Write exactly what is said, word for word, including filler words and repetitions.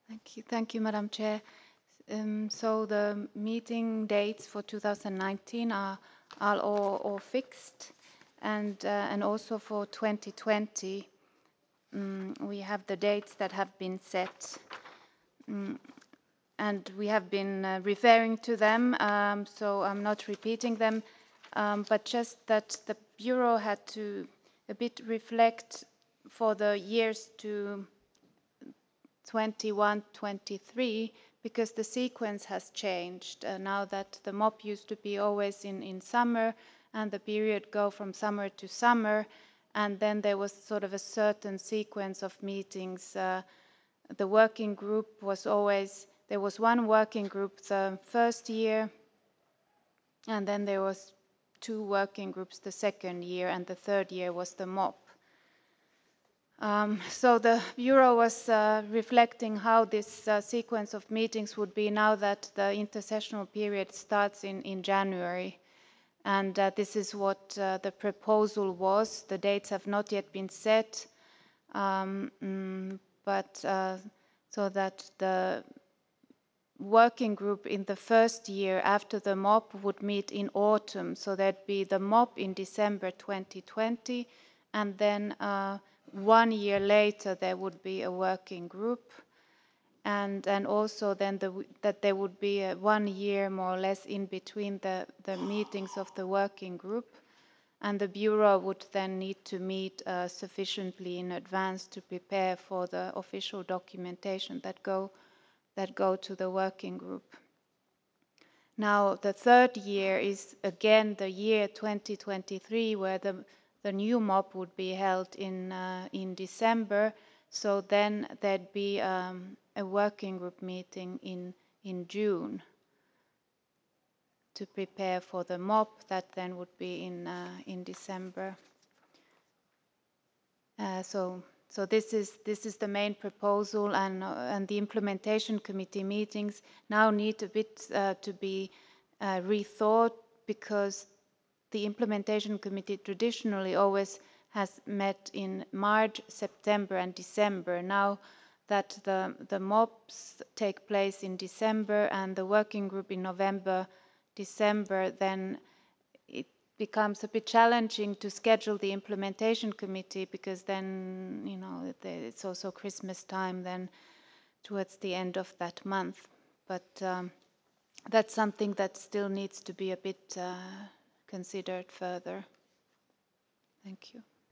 Thank you, thank you, Madam Chair. Um, so the meeting dates for two thousand nineteen are, are all, all fixed, and uh, and also for twenty twenty, um, we have the dates that have been set, um, and we have been uh, referring to them. Um, so I'm not repeating them, um, but just that the Bureau had to a bit reflect for the years to twenty-one twenty-three, because the sequence has changed uh, now that the MOP used to be always in, in summer, and the period go from summer to summer, and then there was sort of a certain sequence of meetings. Uh, the working group was always, there was one working group the first year, and then there was two working groups the second year, and the third year was the MOP. Um, so the Bureau was uh, reflecting how this uh, sequence of meetings would be now that the intersessional period starts in, in January. And uh, this is what uh, the proposal was. The dates have not yet been set, um, mm, but uh, so that the working group in the first year after the MOP would meet in autumn. So there'd be the MOP in December twenty twenty, and then uh, one year later there would be a working group, and and also then the, that there would be a one year more or less in between the, the meetings of the working group, and the Bureau would then need to meet uh, sufficiently in advance to prepare for the official documentation that go that go to the working group. Now, the third year is again the year twenty twenty-three, where the, the new MOP would be held in, uh, in December. So then there'd be um, a working group meeting in, in June to prepare for the MOP that then would be in, uh, in December. Uh, so so this is this is the main proposal, and uh, and the implementation committee meetings now need a bit uh, to be uh, rethought, because the implementation committee traditionally always has met in March, September and December. Now that the the MOPs take place in December and the working group in November, December, then it becomes a bit challenging to schedule the implementation committee, because then, you know, it's also Christmas time then towards the end of that month. But um, that's something that still needs to be a bit uh, considered further. Thank you.